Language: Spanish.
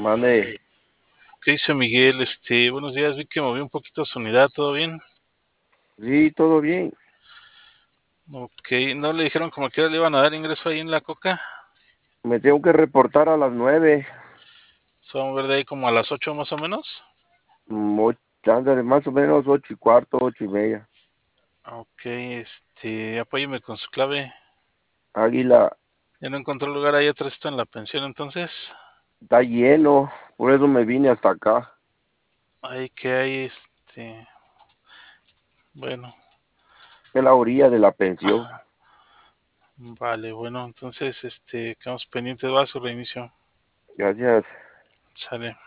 Mande, ¿Qué dice Miguel? Buenos días, vi que movió un poquito su unidad, ¿todo bien? sí, todo bien. Ok, ¿no le dijeron como que le iban a dar ingreso ahí en la coca? Me tengo que reportar a las 9. Se va a mover de ahí como a las 8 más o menos. Ándale, más o menos 8:15, 8:30. Ok, apóyeme con su clave. Águila, ¿Ya no encontró lugar ahí atrás en la pensión entonces? está lleno, por eso me vine hasta acá. Ahí que hay, bueno, Es la orilla de la pensión. vale, bueno, entonces, quedamos pendientes, va a su reinicio. Gracias. Sale.